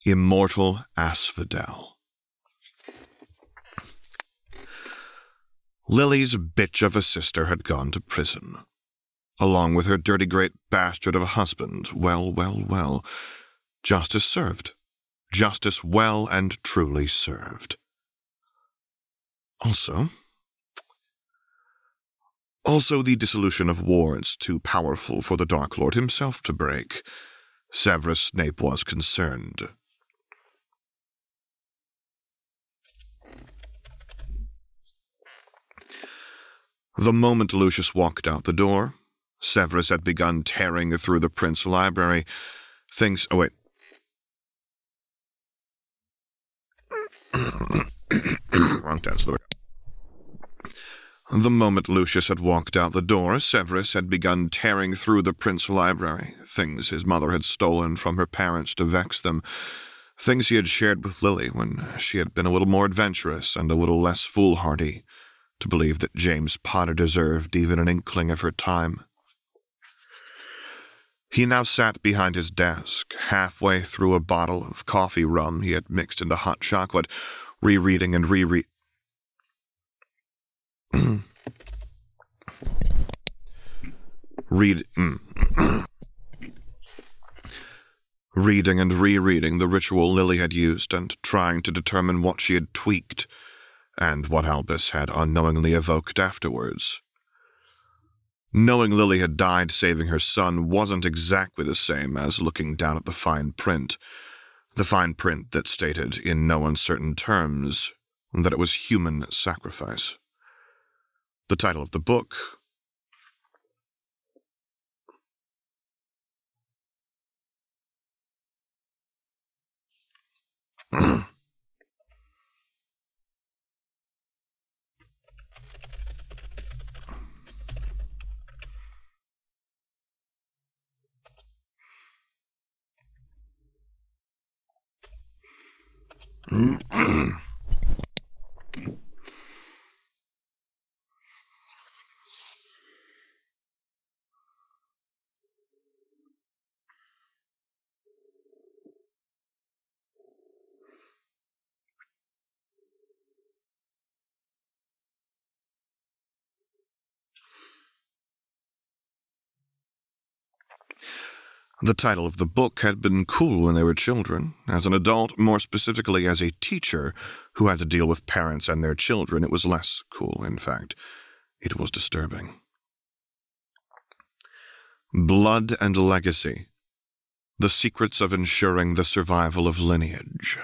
Immortal Asphodel. Lily's bitch of a sister had gone to prison, along with her dirty great bastard of a husband. Well. Justice served. Justice well and truly served. Also, the dissolution of wards too powerful for the Dark Lord himself to break. Severus Snape was concerned. The moment Lucius walked out the door, Severus had begun tearing through the Prince library. Wrong tense. The moment Lucius had walked out the door, Severus had begun tearing through the Prince library, things his mother had stolen from her parents to vex them, things he had shared with Lily when she had been a little more adventurous and a little less foolhardy to believe that James Potter deserved even an inkling of her time. He now sat behind his desk, halfway through a bottle of coffee rum he had mixed into hot chocolate, rereading and rereading and rereading the ritual Lily had used and trying to determine what she had tweaked and what Albus had unknowingly evoked afterwards. Knowing Lily had died saving her son wasn't exactly the same as looking down at the fine print that stated in no uncertain terms that it was human sacrifice. The title of the book The title of the book had been cool when they were children. As an adult, more specifically as a teacher who had to deal with parents and their children, it was less cool, in fact. It was disturbing. Blood and Legacy. The Secrets of Ensuring the Survival of Lineage.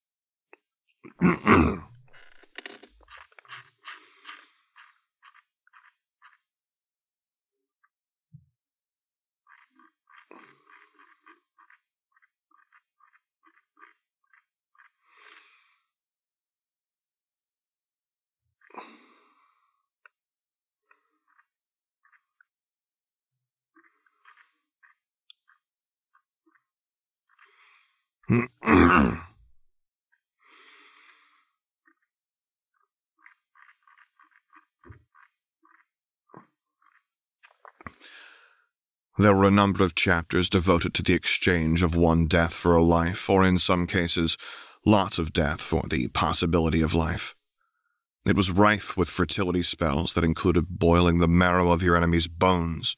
There were a number of chapters devoted to the exchange of one death for a life, or in some cases, lots of death for the possibility of life. It was rife with fertility spells that included boiling the marrow of your enemy's bones,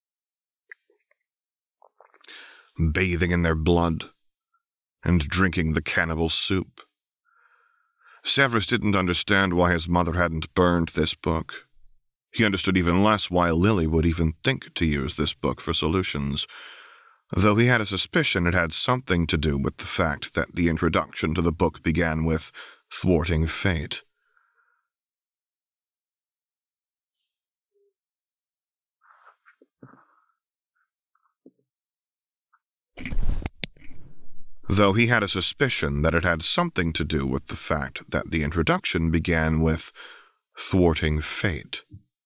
bathing in their blood, and drinking the cannibal soup. Severus didn't understand why his mother hadn't burned this book. He understood even less why Lily would even think to use this book for solutions, though he had a suspicion it had something to do with the fact that the introduction to the book began with thwarting fate. Though he had a suspicion that it had something to do with the fact that the introduction began with thwarting fate.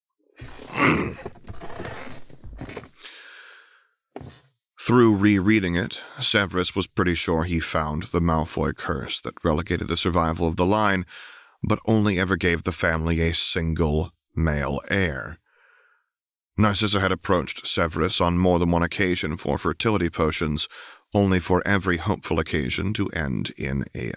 Through rereading it, Severus was pretty sure he found the Malfoy curse that relegated the survival of the line, but only ever gave the family a single male heir. Narcissa had approached Severus on more than one occasion for fertility potions, only for every hopeful occasion to end in a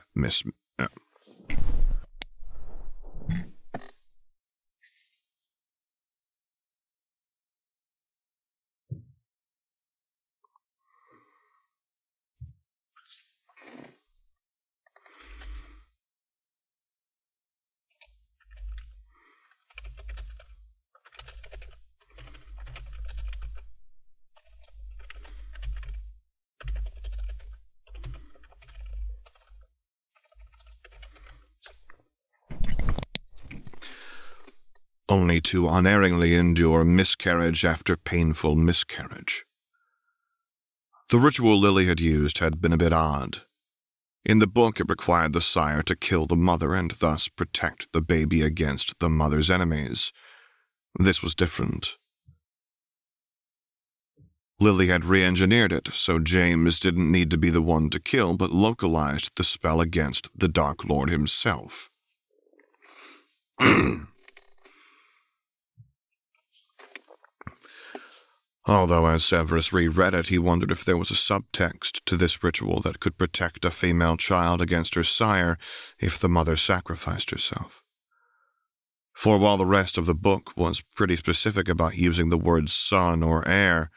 only to unerringly endure miscarriage after painful miscarriage. The ritual Lily had used had been a bit odd. In the book, it required the sire to kill the mother and thus protect the baby against the mother's enemies. This was different. Lily had re-engineered it, so James didn't need to be the one to kill, but localized the spell against the Dark Lord himself. Although as Severus reread it, he wondered if there was a subtext to this ritual that could protect a female child against her sire if the mother sacrificed herself. For while the rest of the book was pretty specific about using the words son or heir,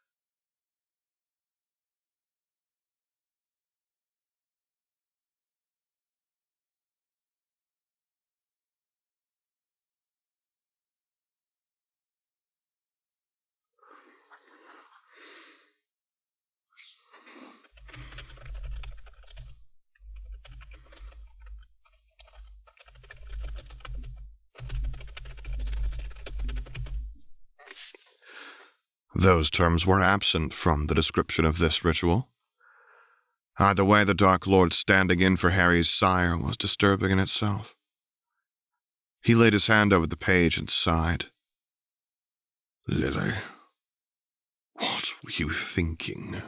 those terms were absent from the description of this ritual. Either way, the Dark Lord standing in for Harry's sire was disturbing in itself. He laid his hand over the page and sighed. Lily, what were you thinking?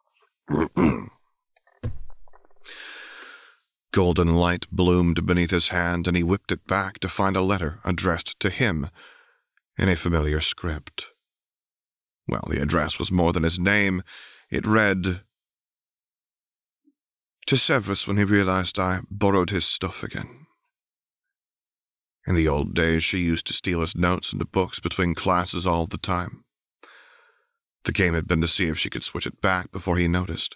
Golden light bloomed beneath his hand, and he whipped it back to find a letter addressed to him in a familiar script. Well, the address was more than his name. It read, "To Severus when he realized I borrowed his stuff again. In the old days, she used to steal his notes and books between classes all the time. The game had been to see if she could switch it back before he noticed."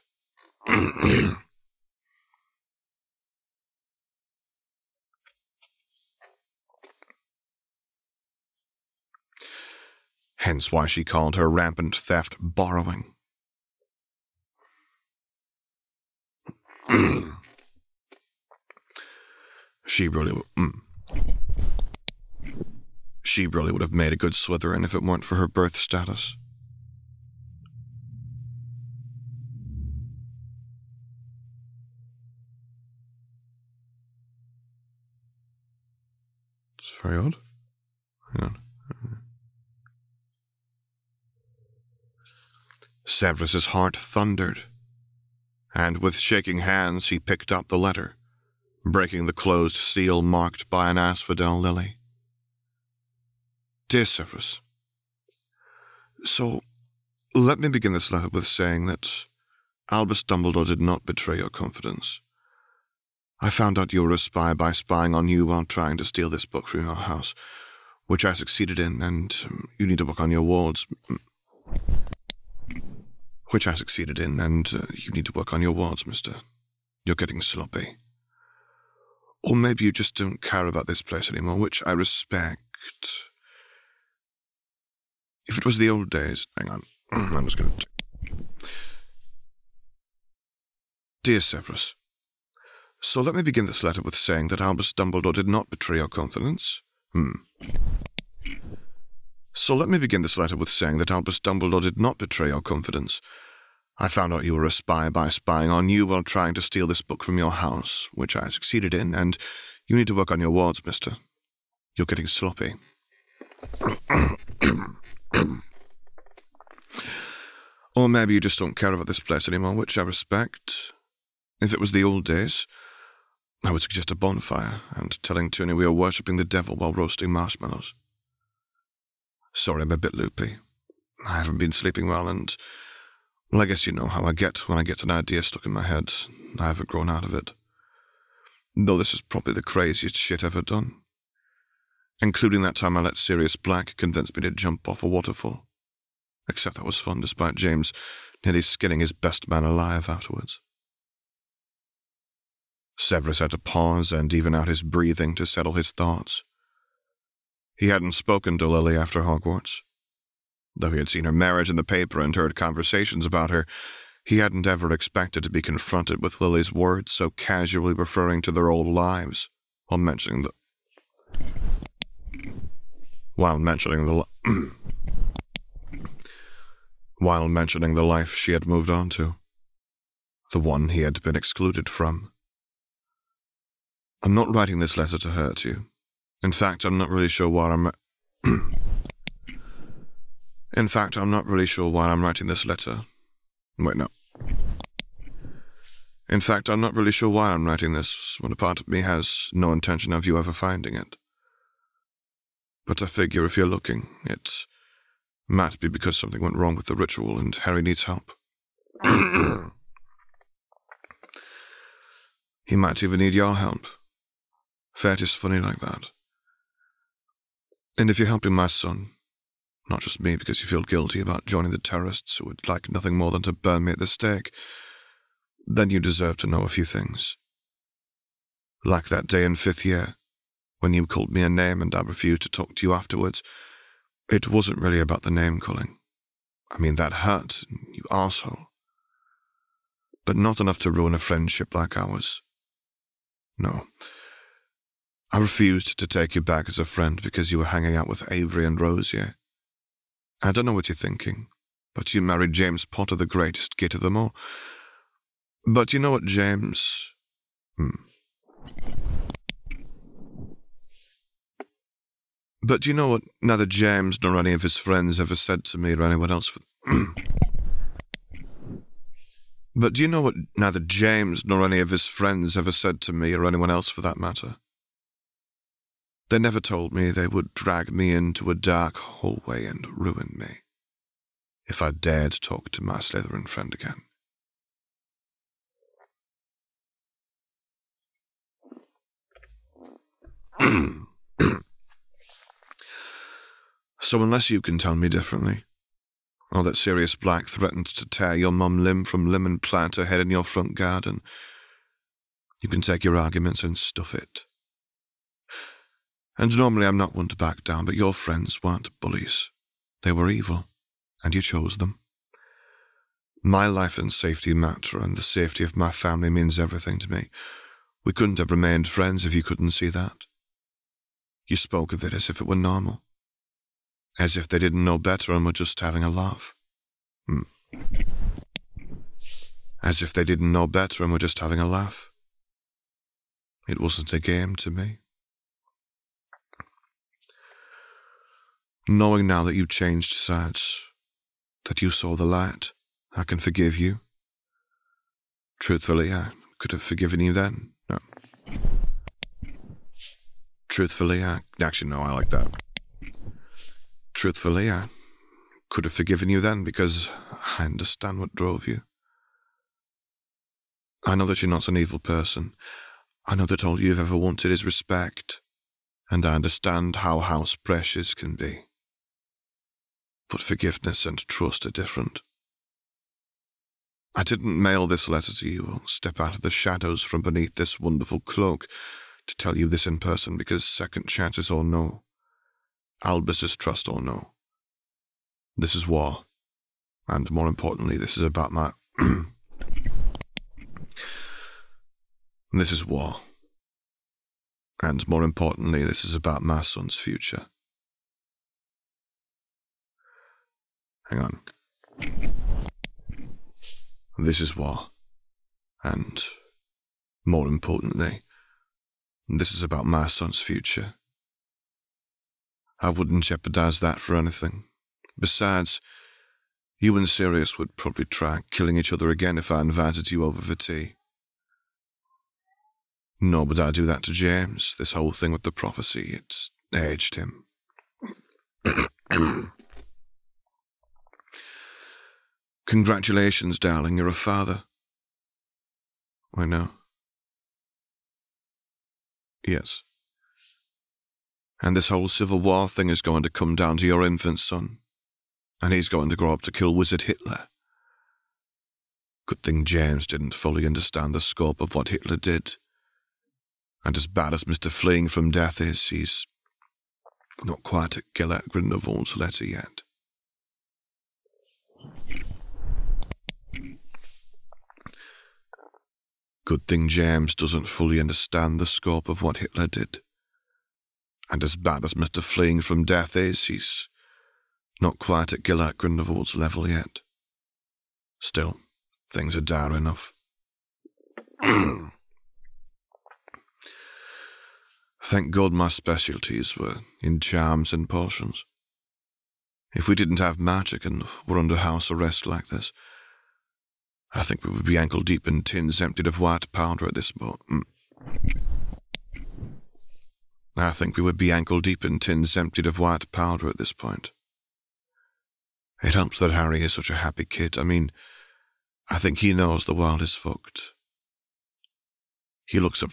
Hence why she called her rampant theft borrowing. She really would have made a good Slytherin if it weren't for her birth status. It's very odd. Hang on. Severus's heart thundered, and with shaking hands he picked up the letter, breaking the closed seal marked by an asphodel lily. Dear Severus, so let me begin this letter with saying that Albus Dumbledore did not betray your confidence. I found out you were a spy by spying on you while trying to steal this book from your house, which I succeeded in, and you need to work on your wards. Mister. You're getting sloppy. Or maybe you just don't care about this place anymore, which I respect. If it was the old days... Hang on. I'm just going to... Dear Severus, so let me begin this letter with saying that Albus Dumbledore did not betray your confidence. So let me begin this letter with saying that Albus Dumbledore did not betray your confidence. I found out you were a spy by spying on you while trying to steal this book from your house, which I succeeded in, and you need to work on your wards, mister. You're getting sloppy. Or maybe you just don't care about this place anymore, which I respect. If it was the old days, I would suggest a bonfire and telling Tony we are worshipping the devil while roasting marshmallows. Sorry, I'm a bit loopy. I haven't been sleeping well, and Well, I guess you know how I get when I get an idea stuck in my head. I haven't grown out of it. Though this is probably the craziest shit ever done. Including that time I let Sirius Black convince me to jump off a waterfall. Except that was fun, despite James nearly skinning his best man alive afterwards. Severus had to pause and even out his breathing to settle his thoughts. He hadn't spoken to Lily after Hogwarts. Though he had seen her marriage in the paper and heard conversations about her, he hadn't ever expected to be confronted with Lily's words so casually referring to their old lives while mentioning the life she had moved on to, the one he had been excluded from. I'm not writing this letter to hurt you. In fact, I'm not really sure why I'm writing this letter. Wait, no. In fact, I'm not really sure why I'm writing this, when a part of me has no intention of you ever finding it. But I figure if you're looking, it might be because something went wrong with the ritual and Harry needs help. He might even need your help. Fate is funny like that. And if you're helping my son, not just me because you feel guilty about joining the terrorists who would like nothing more than to burn me at the stake, then you deserve to know a few things. Like that day in 5th year, when you called me a name and I refused to talk to you afterwards, it wasn't really about the name-calling. I mean, that hurt, you arsehole. But not enough to ruin a friendship like ours. No. I refused to take you back as a friend because you were hanging out with Avery and Rosier. I don't know what you're thinking, but you married James Potter, the greatest git of them all. But you know what James... But you know what neither James nor any of his friends ever said to me or anyone else for... But do you know what neither James nor any of his friends ever said to me or anyone else for that matter? They never told me they would drag me into a dark hallway and ruin me if I dared talk to my Slytherin friend again. So unless you can tell me differently, or that Sirius Black threatens to tear your mum limb from limb and plant her head in your front garden, you can take your arguments and stuff it. And normally I'm not one to back down, but your friends weren't bullies. They were evil, and you chose them. My life and safety matter, and the safety of my family means everything to me. We couldn't have remained friends if you couldn't see that. You spoke of it as if it were normal. As if they didn't know better and were just having a laugh. As if they didn't know better and were just having a laugh. It wasn't a game to me. Knowing now that you changed sides, that you saw the light, I can forgive you. Truthfully, I could have forgiven you then. No. Truthfully, I like that. Truthfully, I could have forgiven you then because I understand what drove you. I know that you're not an evil person. I know that all you've ever wanted is respect, and I understand how House Precious can be. But forgiveness and trust are different. I didn't mail this letter to you or step out of the shadows from beneath this wonderful cloak to tell you this in person because second chances or no, Albus's trust or no. This is war. And more importantly, this is about my... This is war. And more importantly, this is about my son's future. Hang on. This is war. And more importantly, this is about my son's future. I wouldn't jeopardize that for anything. Besides, you and Sirius would probably try killing each other again if I invited you over for tea. Nor would I do that to James. This whole thing with the prophecy, it's aged him. Congratulations, darling, you're a father. I know. Yes. And this whole Civil War thing is going to come down to your infant son. And he's going to grow up to kill Wizard Hitler. Good thing James didn't fully understand the scope of what Hitler did. And as bad as Mr. Fleeing from Death is, he's not quite at Gellert Grindelwald's letter yet. Good thing James doesn't fully understand the scope of what Hitler did. And as bad as Mr. Fleeing from Death is, he's not quite at Gellert Grindelwald's level yet. Still, things are dire enough. Thank God my specialties were in charms and potions. If we didn't have magic and were under house arrest like this, I think we would be ankle-deep in tins emptied of white powder at this moment. I think we would be ankle-deep in tins emptied of white powder at this point. It helps that Harry is such a happy kid. I mean, I think he knows the world is fucked. He looks up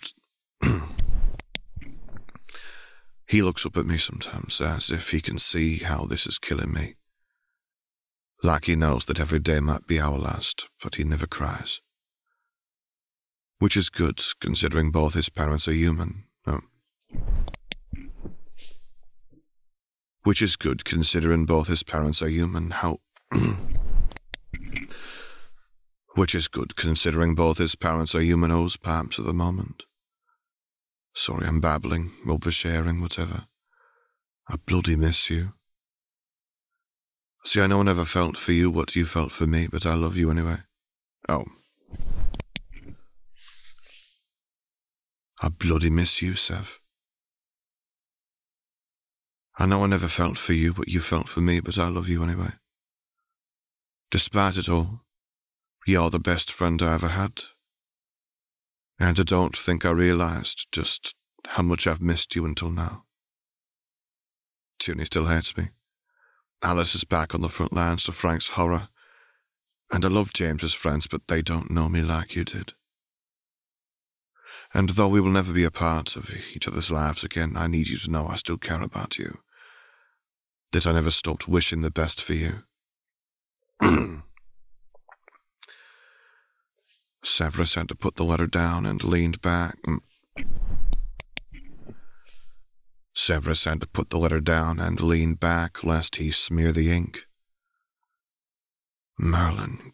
at me sometimes as if he can see how this is killing me. Like he knows that every day might be our last, but he never cries. Which is good, considering both his parents are human. Which is good, considering both his parents are human. Which is good, considering both his parents are human hose pipes at the moment. Sorry, I'm babbling, oversharing, whatever. I bloody miss you. See, I know I never felt for you what you felt for me, but I love you anyway. Oh. I bloody miss you, Sev. I know I never felt for you what you felt for me, but I love you anyway. Despite it all, you're the best friend I ever had. And I don't think I realized just how much I've missed you until now. Tony still hates me. Alice is back on the front lines to Frank's horror. And I love James's friends, but they don't know me like you did. And though we will never be a part of each other's lives again, I need you to know I still care about you. That I never stopped wishing the best for you. Severus had to put the letter down and leaned back. Severus had to put the letter down and lean back lest he smear the ink. Merlin,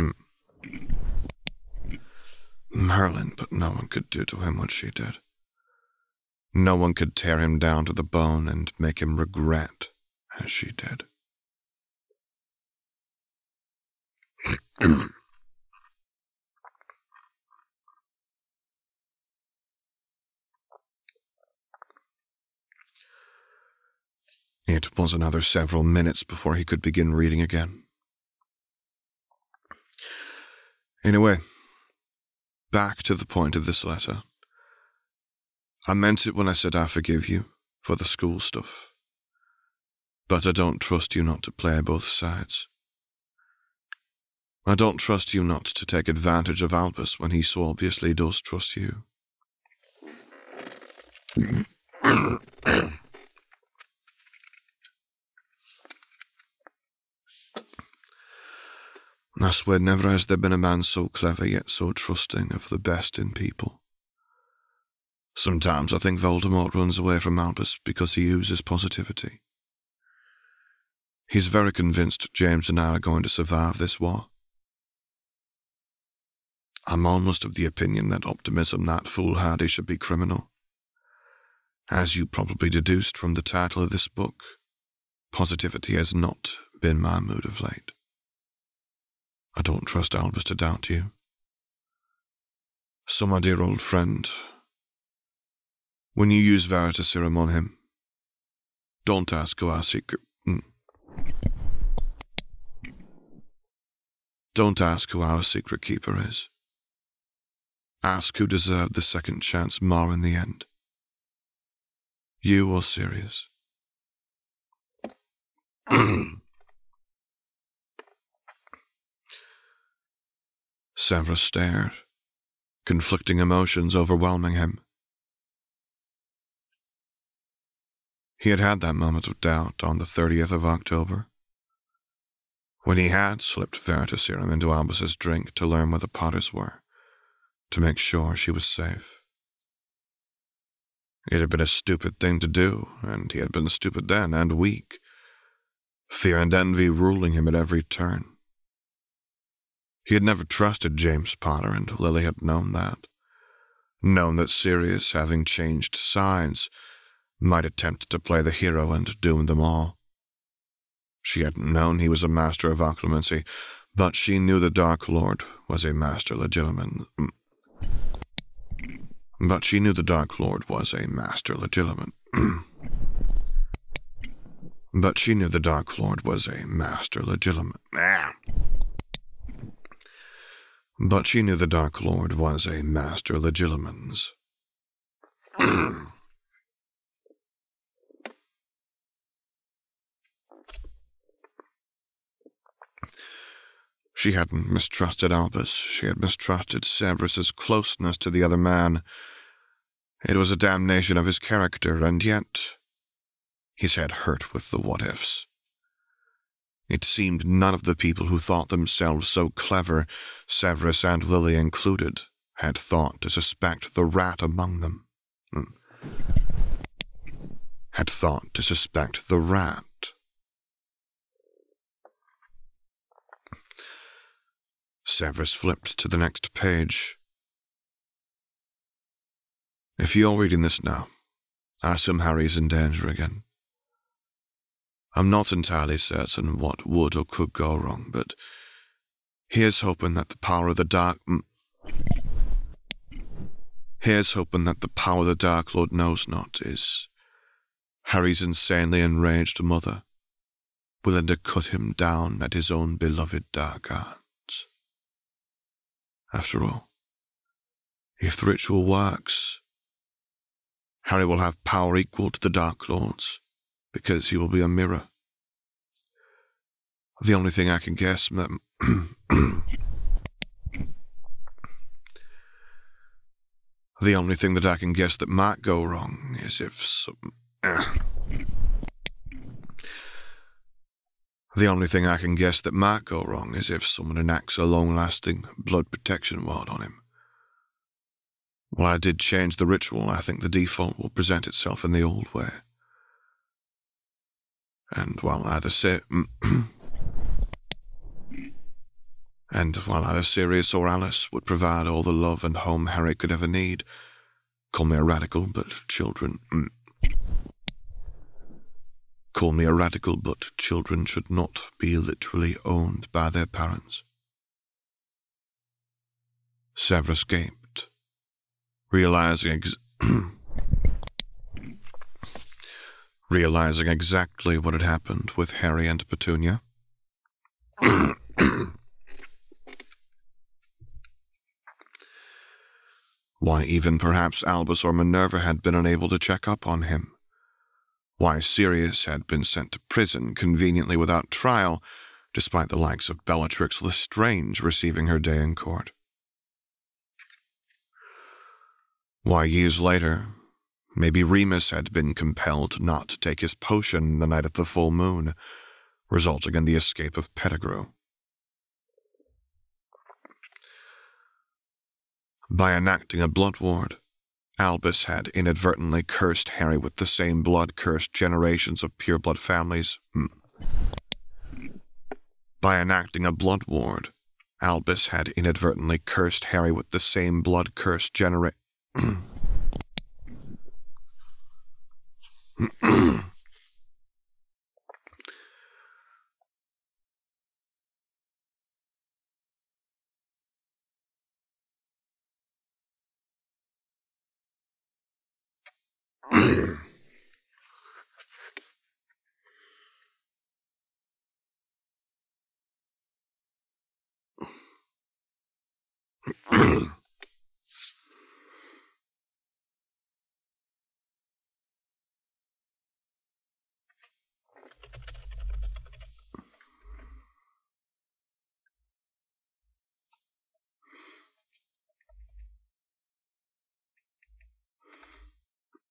but no one could do to him what she did. No one could tear him down to the bone and make him regret as she did. It was another several minutes before he could begin reading again. Anyway, back to the point of this letter. I meant it when I said I forgive you for the school stuff. But I don't trust you not to play both sides. I don't trust you not to take advantage of Albus when he so obviously does trust you. I swear never has there been a man so clever yet so trusting of the best in people. Sometimes I think Voldemort runs away from Albus because he uses positivity. He's very convinced James and I are going to survive this war. I'm almost of the opinion that optimism that foolhardy should be criminal. As you probably deduced from the title of this book, positivity has not been my mood of late. I don't trust Albus to doubt you. So, my dear old friend, when you use Veritaserum on him, don't ask who our secret... Don't ask who our secret keeper is. Ask who deserved the second chance more in the end. You or Sirius. Severus stared, conflicting emotions overwhelming him. He had had that moment of doubt on the 30th of October, when he had slipped Veritaserum into Albus's drink to learn where the Potters were, to make sure she was safe. It had been a stupid thing to do, and he had been stupid then and weak, fear and envy ruling him at every turn. He had never trusted James Potter, and Lily had known that Sirius, having changed sides, might attempt to play the hero and doom them all. She hadn't known he was a master of occlumency, but she knew the Dark Lord was a master legilimens. But she knew the Dark Lord was a master legilimens. But she knew the Dark Lord was a master legilimens. But she knew the Dark Lord was a master legilimens. She hadn't mistrusted Albus. She had mistrusted Severus's closeness to the other man. It was a damnation of his character, and yet his head hurt with the what-ifs. It seemed none of the people who thought themselves so clever, Severus and Lily included, had thought to suspect the rat among them. Had thought to suspect the rat. Severus flipped to the next page. If you're reading this now, I assume Harry's in danger again. I'm not entirely certain what would or could go wrong, but here's hoping that the power of the Dark Lord knows not is Harry's insanely enraged mother, willing to cut him down at his own beloved dark arts. After all, if the ritual works, Harry will have power equal to the Dark Lord's, because he will be a mirror. The only thing I can guess that the only thing that I can guess that might go wrong is if someone enacts a long-lasting blood protection ward on him. While I did change the ritual, I think the default will present itself in the old way. And while either Sirius or Alice would provide all the love and home Harry could ever need, call me a radical, but children should not be literally owned by their parents. Severus gaped, realizing exactly what had happened with Harry and Petunia. Why even perhaps Albus or Minerva had been unable to check up on him. Why Sirius had been sent to prison conveniently without trial, despite the likes of Bellatrix Lestrange receiving her day in court. Why years later, maybe Remus had been compelled not to take his potion the night of the full moon, resulting in the escape of Pettigrew. By enacting a blood ward, Albus had inadvertently cursed Harry with the same blood cursed generations of pureblood families. By enacting a blood ward, Albus had inadvertently cursed Harry with the same blood cursed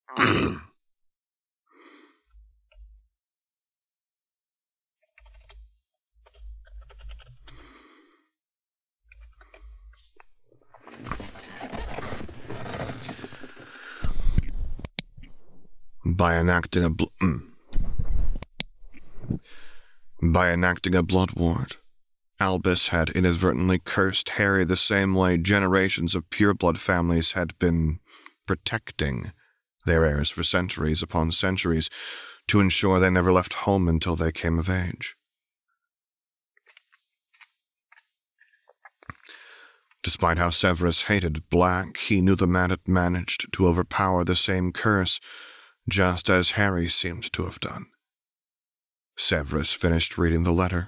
By enacting a blood ward, Albus had inadvertently cursed Harry the same way generations of pureblood families had been protecting their heirs for centuries upon centuries to ensure they never left home until they came of age. Despite how Severus hated Black, he knew the man had managed to overpower the same curse, just as Harry seemed to have done. Severus finished reading the letter.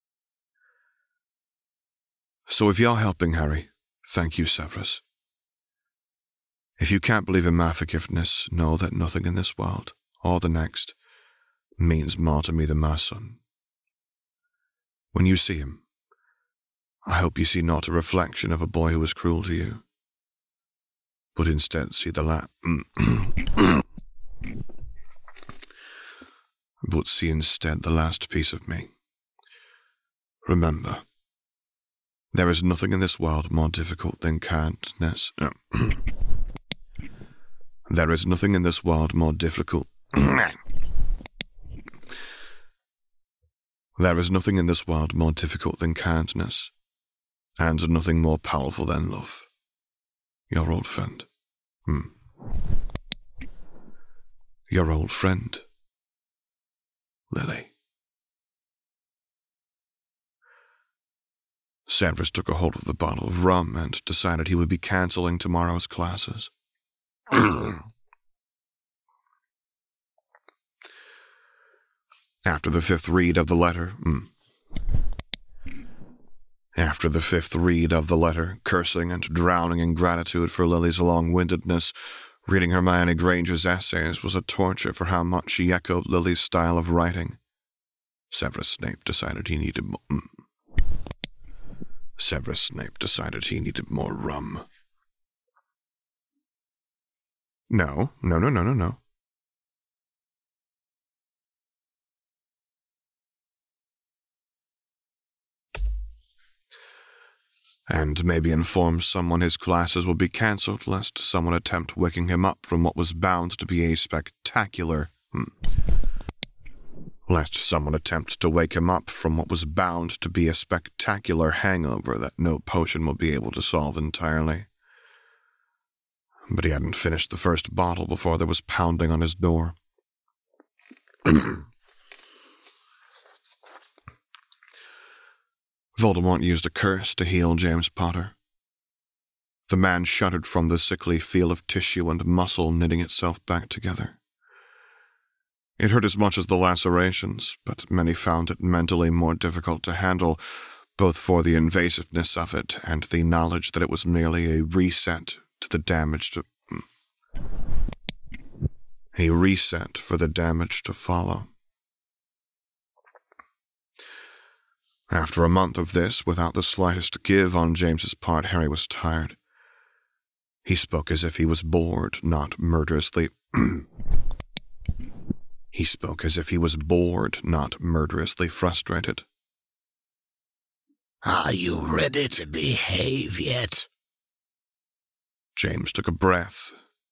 So if you're helping Harry, thank you, Severus. If you can't believe in my forgiveness, know that nothing in this world, or the next, means more to me than my son. When you see him, I hope you see not a reflection of a boy who was cruel to you, but instead see the last piece of me. Remember, there is nothing in this world more difficult than kindness. There is nothing in this world more difficult. There is nothing in this world more difficult than kindness, and nothing more powerful than love. Your old friend. Your old friend, Lily. Severus took a hold of the bottle of rum and decided he would be canceling tomorrow's classes. After the fifth read of the letter, cursing and drowning in gratitude for Lily's long-windedness, reading Hermione Granger's essays was a torture for how much she echoed Lily's style of writing. Severus Snape decided he needed more rum. No. And maybe inform someone his classes will be cancelled lest someone attempt waking him up from what was bound to be a spectacular hangover that no potion will be able to solve entirely. But he hadn't finished the first bottle before there was pounding on his door. Voldemort used a curse to heal James Potter. The man shuddered from the sickly feel of tissue and muscle knitting itself back together. It hurt as much as the lacerations, but many found it mentally more difficult to handle, both for the invasiveness of it and the knowledge that it was merely a reset for the damage to follow. After a month of this, without the slightest give on James's part, Harry was tired. He spoke as if he was bored, not murderously frustrated. Are you ready to behave yet? James took a breath.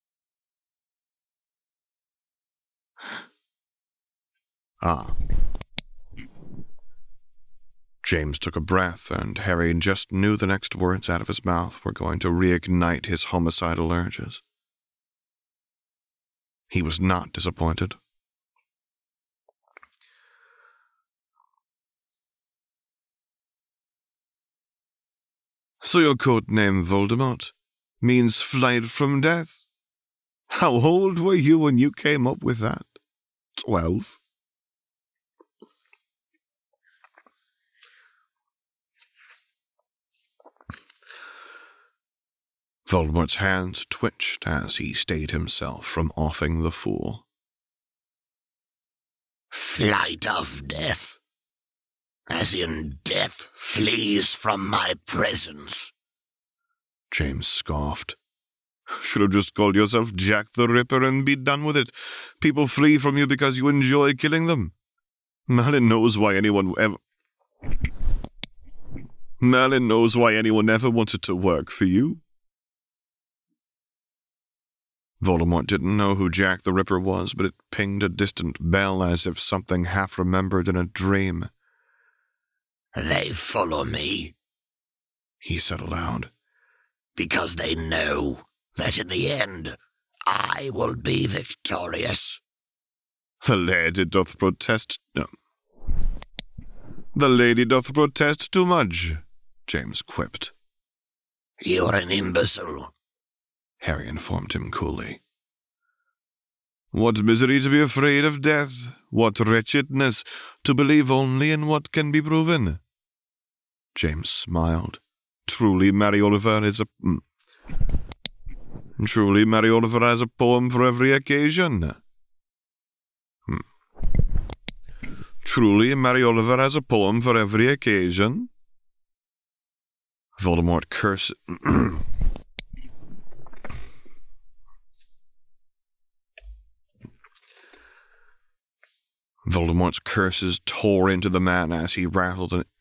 James took a breath, and Harry just knew the next words out of his mouth were going to reignite his homicidal urges. He was not disappointed. So your code name, Voldemort, means flight from death? How old were you when you came up with that? 12? Voldemort's hands twitched as he stayed himself from offing the fool. Flight of death? As in death flees from my presence? James scoffed. Should have just called yourself Jack the Ripper and be done with it. People flee from you because you enjoy killing them. Merlin knows why anyone ever wanted to work for you. Voldemort didn't know who Jack the Ripper was, but it pinged a distant bell as if something half-remembered in a dream. They follow me, he said aloud, because they know that in the end I will be victorious. The lady doth protest... No. The lady doth protest too much, James quipped. You're an imbecile, Harry informed him coolly. What misery to be afraid of death, what wretchedness to believe only in what can be proven. James smiled. Truly, Mary Oliver has a poem for every occasion. Truly, Mary Oliver has a poem for every occasion. Voldemort cursed. Voldemort's curses tore into the man as he rattled and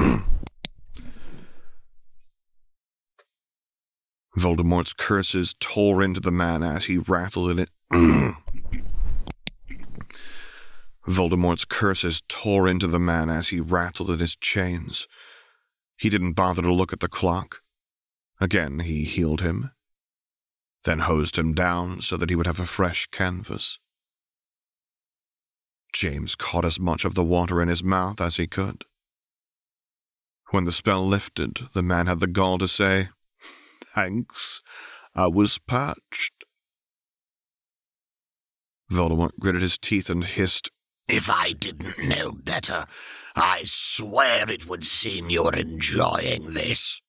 Voldemort's curses tore into the man as he rattled in it. Voldemort's curses tore into the man as he rattled in his chains. He didn't bother to look at the clock. Again he healed him, then hosed him down so that he would have a fresh canvas. James caught as much of the water in his mouth as he could. When the spell lifted, the man had the gall to say, "Thanks, I was parched." Voldemort gritted his teeth and hissed, If I didn't know better, I swear it would seem you're enjoying this.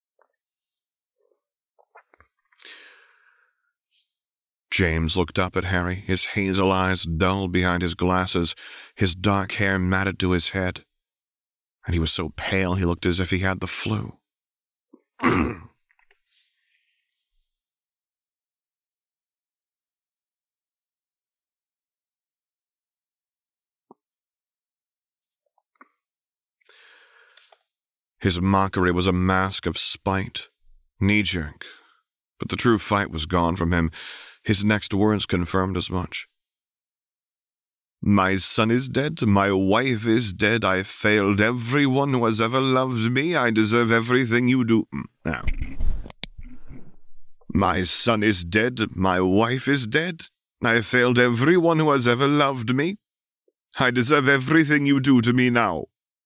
James looked up at Harry, his hazel eyes dull behind his glasses, his dark hair matted to his head, and he was so pale he looked as if he had the flu. His mockery was a mask of spite, knee-jerk, but the true fight was gone from him. His next words confirmed as much. My son is dead, my wife is dead, I failed everyone who has ever loved me, I deserve everything you do. Now. My son is dead, my wife is dead, I failed everyone who has ever loved me, I deserve everything you do to me now.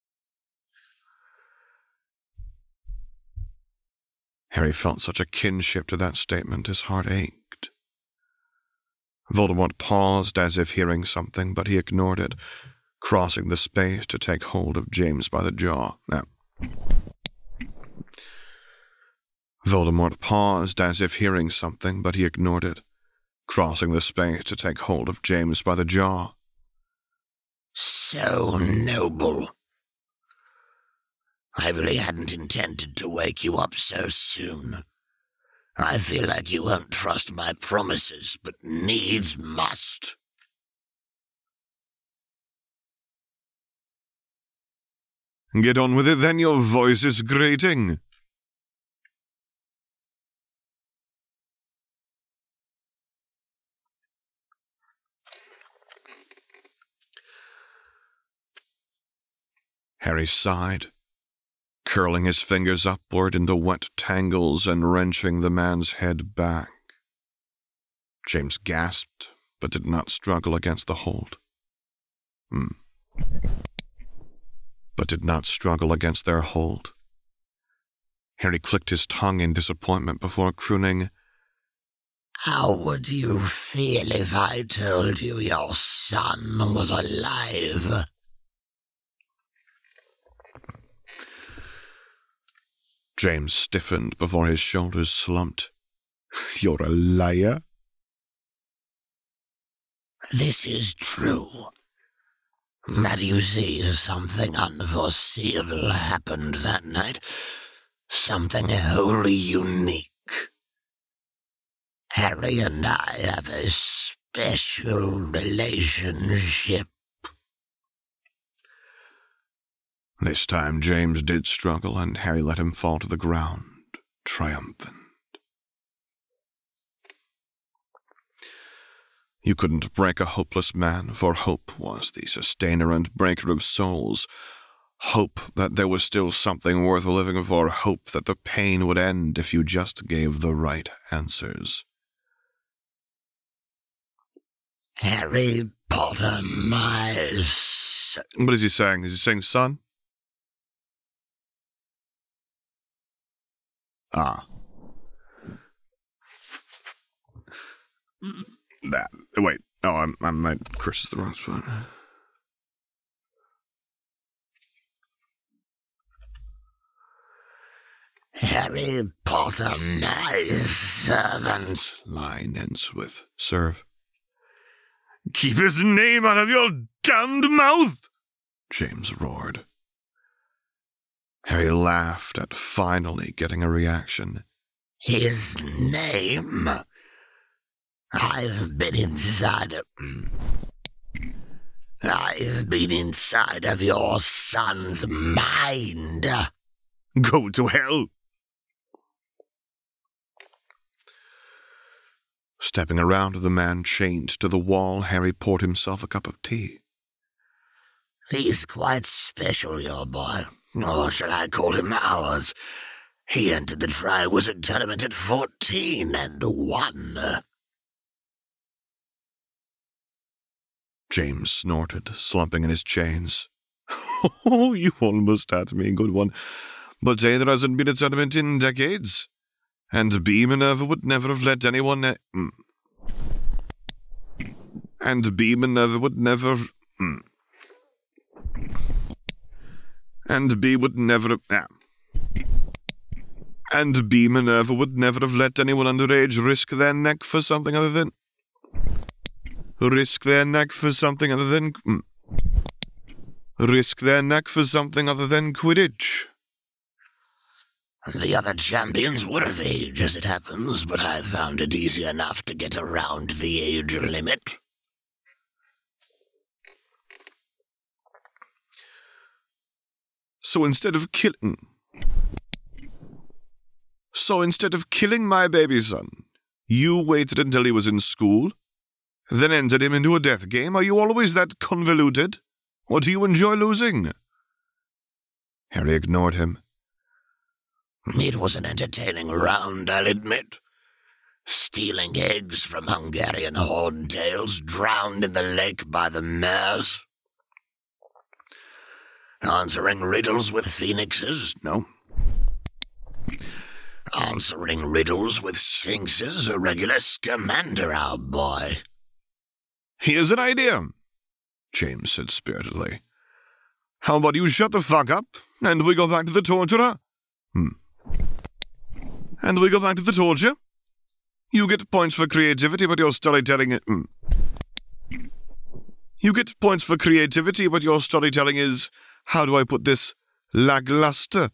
Harry felt such a kinship to that statement, his heart ached. Voldemort paused as if hearing something, but he ignored it, crossing the space to take hold of James by the jaw. Voldemort paused as if hearing something, but he ignored it, crossing the space to take hold of James by the jaw. So noble. I really hadn't intended to wake you up so soon. I feel like you won't trust my promises, but needs must. Get on with it then, your voice is grating. Harry sighed, curling his fingers upward in the wet tangles and wrenching the man's head back. James gasped, but did not struggle against the hold. But did not struggle against their hold. Harry clicked his tongue in disappointment before crooning, How would you feel if I told you your son was alive? James stiffened before his shoulders slumped. You're a liar? This is true. But you see, something unforeseeable happened that night. Something wholly unique. Harry and I have a special relationship. This time James did struggle, and Harry let him fall to the ground, triumphant. You couldn't break a hopeless man, for hope was the sustainer and breaker of souls. Hope that there was still something worth living for, hope that the pain would end if you just gave the right answers. Harry Potter, my... What is he saying? Is he saying son? Ah. That. Wait. Oh, I might curse the wrong spot. Harry Potter, my servant. Line ends with serve. Keep his name out of your damned mouth! James roared. Harry laughed at finally getting a reaction. His name? I've been inside of your son's mind. Go to hell! Stepping around to the man chained to the wall, Harry poured himself a cup of tea. He's quite special, your boy. Or shall I call him ours? He entered the Triwizard Tournament at 14 and won. James snorted, slumping in his chains. Oh, you almost had me, good one. But A, there hasn't been a tournament in decades. And B, Minerva would never have let anyone... And B, Minerva would never... And B would never... And B, Minerva would never have let anyone underage risk their neck for something other than... Risk their neck for something other than Quidditch. The other champions were of age, as it happens, but I found it easy enough to get around the age limit. So instead of killing my baby son, you waited until he was in school, then entered him into a death game? Are you always that convoluted? Or do you enjoy losing? Harry ignored him. It was an entertaining round, I'll admit. Stealing eggs from Hungarian horntails drowned in the lake by the mares. Answering riddles with phoenixes? No. Answering riddles with sphinxes? A regular Scamander, our boy. Here's an idea, James said spiritedly. How about you shut the fuck up, and we go back to the torturer? And we go back to the torture? You get points for creativity, but your storytelling... You get points for creativity, but your storytelling is, how do I put this, lackluster.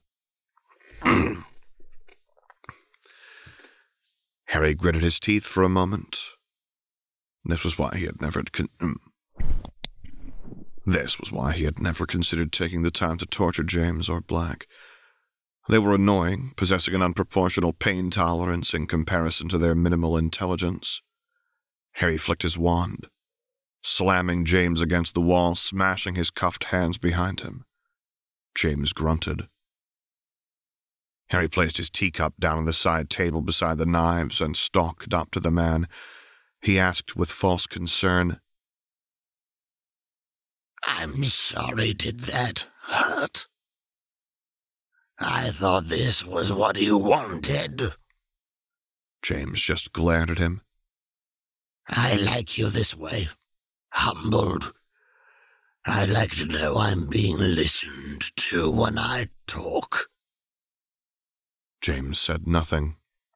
Harry gritted his teeth for a moment. This was why he had never considered taking the time to torture James or Black. They were annoying, possessing an unproportional pain tolerance in comparison to their minimal intelligence. Harry flicked his wand, slamming James against the wall, smashing his cuffed hands behind him. James grunted. Harry placed his teacup down on the side table beside the knives and stalked up to the man. He asked with false concern, I'm sorry, did that hurt? I thought this was what you wanted. James just glared at him. I like you this way, humbled. I like to know I'm being listened to when I talk. James said nothing.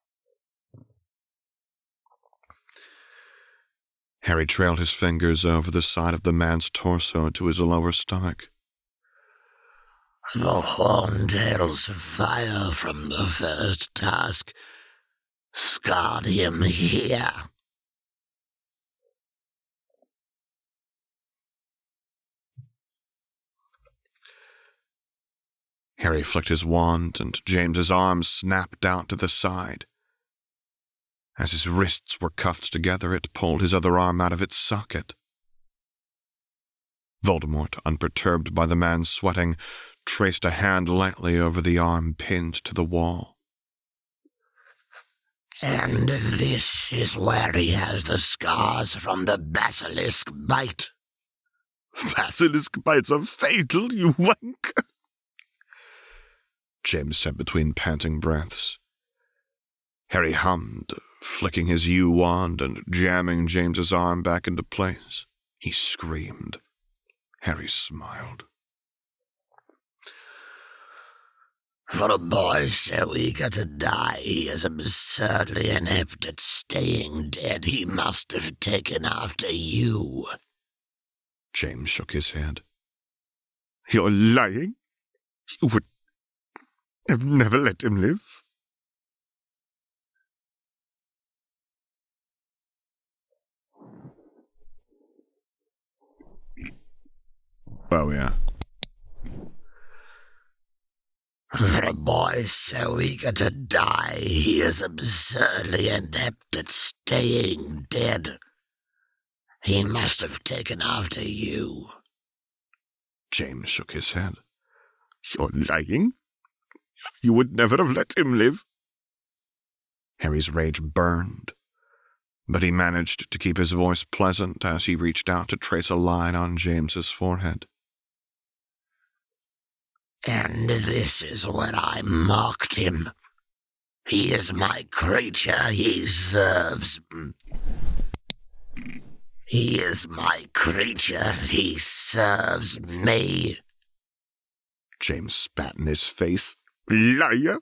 Harry trailed his fingers over the side of the man's torso to his lower stomach. The horntails fire from the first task. scarred him here. Harry flicked his wand, and James's arm snapped out to the side. As his wrists were cuffed together, it pulled his other arm out of its socket. Voldemort, unperturbed by the man's sweating, traced a hand lightly over the arm pinned to the wall. And this is where he has the scars from the basilisk bite. Basilisk bites are fatal, you wank! James said between panting breaths. Harry hummed, flicking his yew wand and jamming James's arm back into place. He screamed. Harry smiled. For a boy so eager to die, he is absurdly inept at staying dead. He must have taken after you. James shook his head. You're lying? You would have never let him live? Oh, yeah. For a boy so eager to die, he is absurdly inept at staying dead. He must have taken after you. James shook his head. You're lying? You would never have let him live? Harry's rage burned, but he managed to keep his voice pleasant as he reached out to trace a line on James's forehead. And this is where I marked him. He is my creature. He serves me. He is my creature. He serves me. James spat in his face. Liar!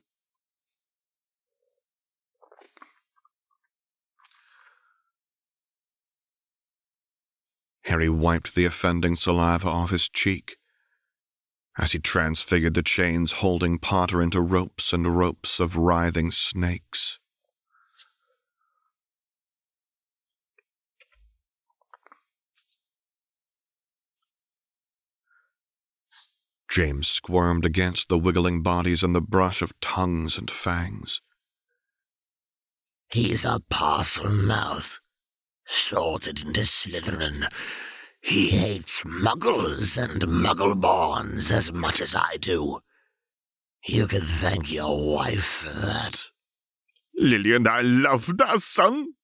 Harry wiped the offending saliva off his cheek as he transfigured the chains holding Potter into ropes and ropes of writhing snakes. James squirmed against the wiggling bodies and the brush of tongues and fangs. He's a Parselmouth, sorted into Slytherin. He hates muggles and muggle-borns as much as I do. You can thank your wife for that. Lily and I loved our son.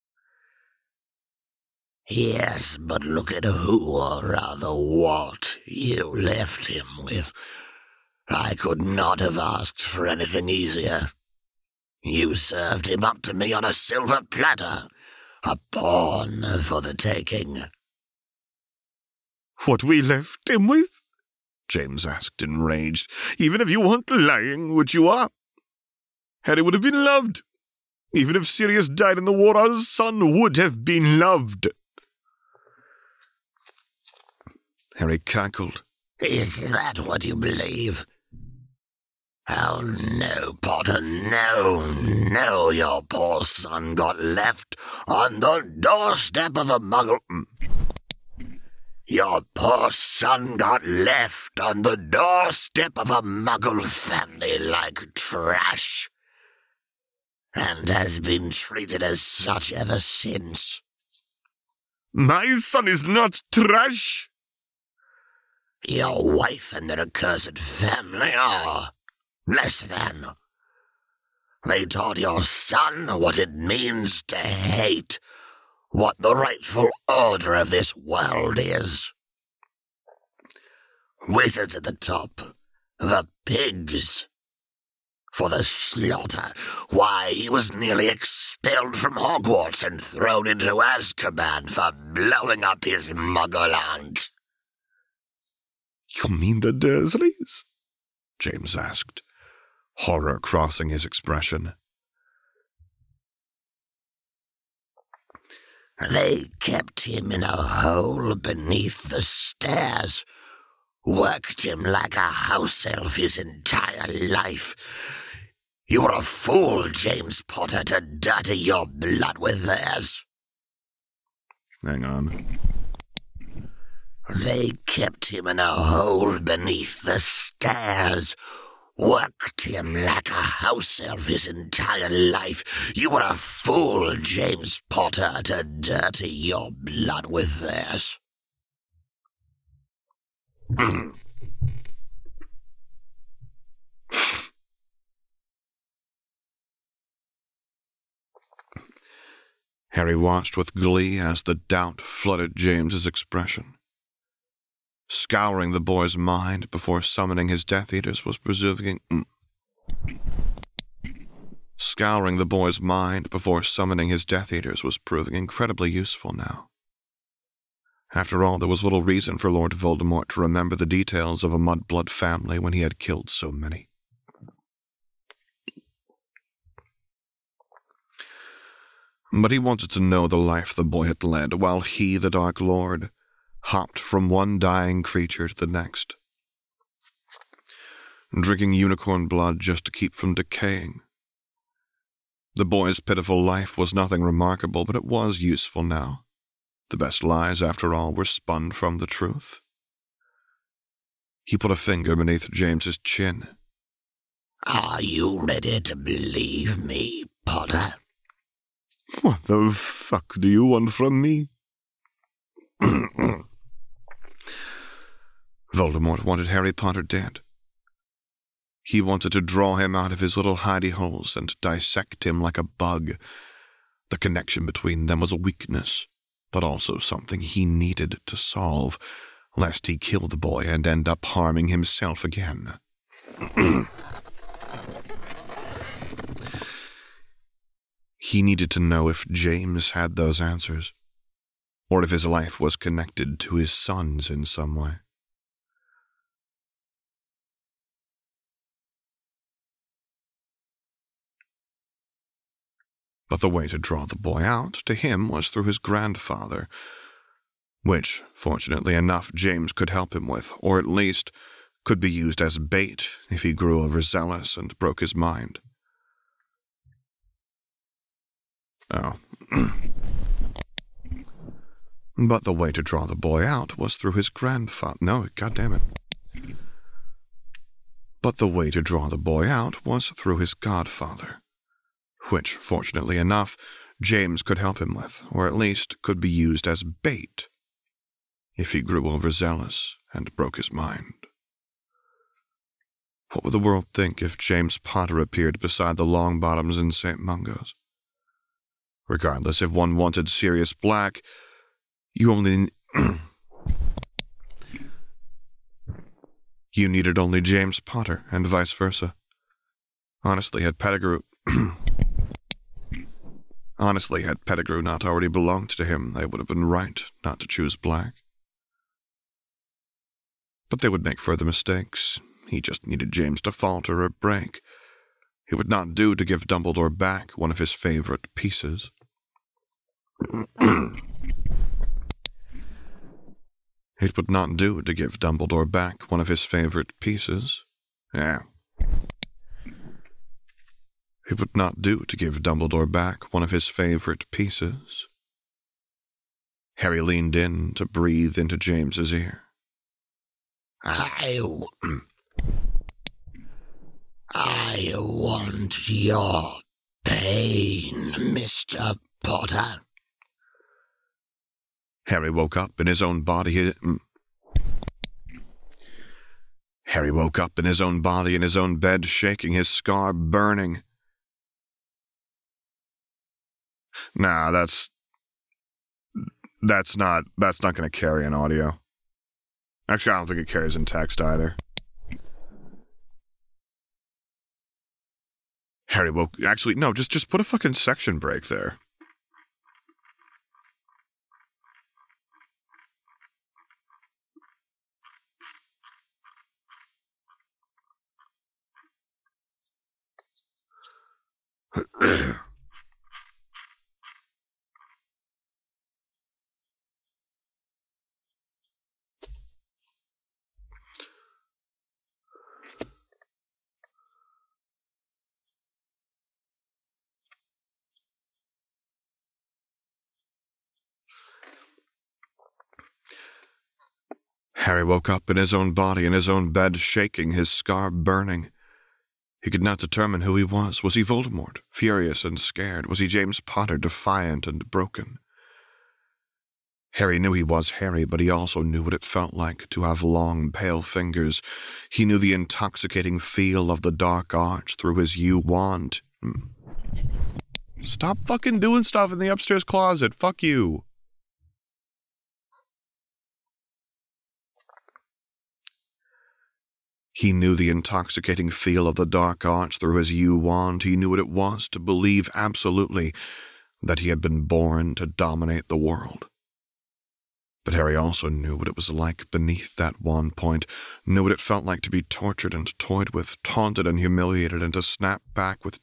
Yes, but look at who, or rather what, you left him with. I could not have asked for anything easier. You served him up to me on a silver platter, a pawn for the taking. What we left him with? James asked, enraged. Even if you weren't lying, which you are, Harry would have been loved. Even if Sirius died in the war, our son would have been loved. Harry cackled. Is that what you believe? Oh, no, Potter, no, your poor son got left on the doorstep of a muggle. Your poor son got left on the doorstep of a muggle family like trash, and has been treated as such ever since. My son is not trash. Your wife and their accursed family are less than. They taught your son what it means to hate, what the rightful order of this world is. Wizards at the top, the pigs. For the slaughter, why, he was nearly expelled from Hogwarts and thrown into Azkaban for blowing up his muggle aunt. You mean the Dursleys? James asked, horror crossing his expression. They kept him in a hole beneath the stairs, worked him like a house elf his entire life. You're a fool, James Potter, to dirty your blood with theirs. Hang on. They kept him in a hole beneath the stairs, worked him like a house elf his entire life. You were a fool, James Potter, to dirty your blood with theirs. Harry watched with glee as the doubt flooded James's expression. Scouring the boy's mind before summoning his Death Eaters was proving incredibly useful now. After all, there was little reason for Lord Voldemort to remember the details of a mudblood family when he had killed so many. But he wanted to know the life the boy had led, while he, the Dark Lord, hopped from one dying creature to the next, drinking unicorn blood just to keep from decaying. The boy's pitiful life was nothing remarkable, but it was useful now. The best lies, after all, were spun from the truth. He put a finger beneath James's chin. Are you ready to believe me, Potter? What the fuck do you want from me? Voldemort wanted Harry Potter dead. He wanted to draw him out of his little hidey holes and dissect him like a bug. The connection between them was a weakness, but also something he needed to solve, lest he kill the boy and end up harming himself again. He needed to know if James had those answers, or if his life was connected to his son's in some way. But the way to draw the boy out to him was through his grandfather, which, fortunately enough, James could help him with, or at least could be used as bait if he grew overzealous and broke his mind. Oh. But the way to draw the boy out was through his grandfather. No, goddammit. But the way to draw the boy out was through his godfather, which, fortunately enough, James could help him with, or at least could be used as bait if he grew overzealous and broke his mind. What would the world think if James Potter appeared beside the Longbottoms in St. Mungo's? Regardless, if one wanted Sirius Black, you only... you needed only James Potter, and vice versa. Honestly, had Pettigrew not already belonged to him, they would have been right not to choose Black. But they would make further mistakes. He just needed James to falter or break. It would not do to give Dumbledore back one of his favorite pieces. It would not do to give Dumbledore back one of his favorite pieces. Yeah. It would not do to give Dumbledore back one of his favorite pieces. Harry leaned in to breathe into James's ear. I want your pain, Mr. Potter. Harry woke up in his own body. Harry woke up in his own body in his own bed, shaking, his scar burning. Nah, that's not going to carry in audio. Actually, I don't think it carries in text either. Harry woke... Actually, no, just put a fucking section break there. Harry woke up in his own body, in his own bed, shaking, his scar burning. He could not determine who he was. Was he Voldemort, furious and scared? Was he James Potter, defiant and broken? Harry knew he was Harry, but he also knew what it felt like to have long, pale fingers. He knew the intoxicating feel of the dark arch through his yew wand. Stop fucking doing stuff in the upstairs closet. Fuck you. He knew the intoxicating feel of the dark arch through his yew wand. He knew what it was to believe absolutely that he had been born to dominate the world. But Harry also knew what it was like beneath that wand point, knew what it felt like to be tortured and toyed with, taunted and humiliated, and to snap back with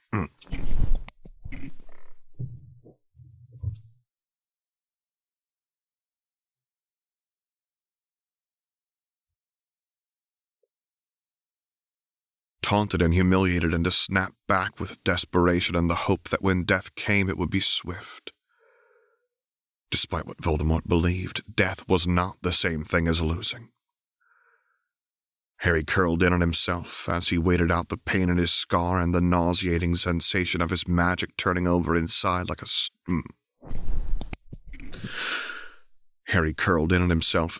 desperation and the hope that when death came it would be swift. Despite what Voldemort believed, death was not the same thing as losing. Harry curled in on himself as he waited out the pain in his scar and the nauseating sensation of his magic turning over inside like a... Harry curled in on himself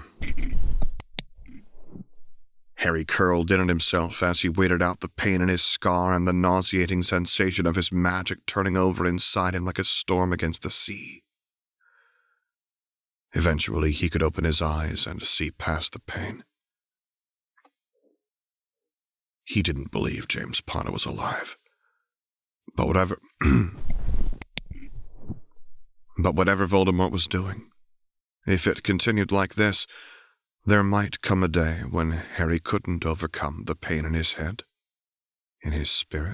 as he waited out the pain in his scar and the nauseating sensation of his magic turning over inside him like a storm against the sea. Eventually, he could open his eyes and see past the pain. He didn't believe James Potter was alive. But whatever Voldemort was doing, if it continued like this, there might come a day when Harry couldn't overcome the pain in his head, in his spirit.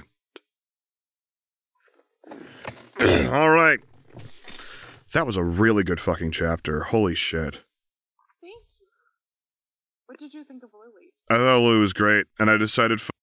All right. That was a really good fucking chapter. Holy shit. Thank you. What did you think of Lily? I thought Lily was great, and I decided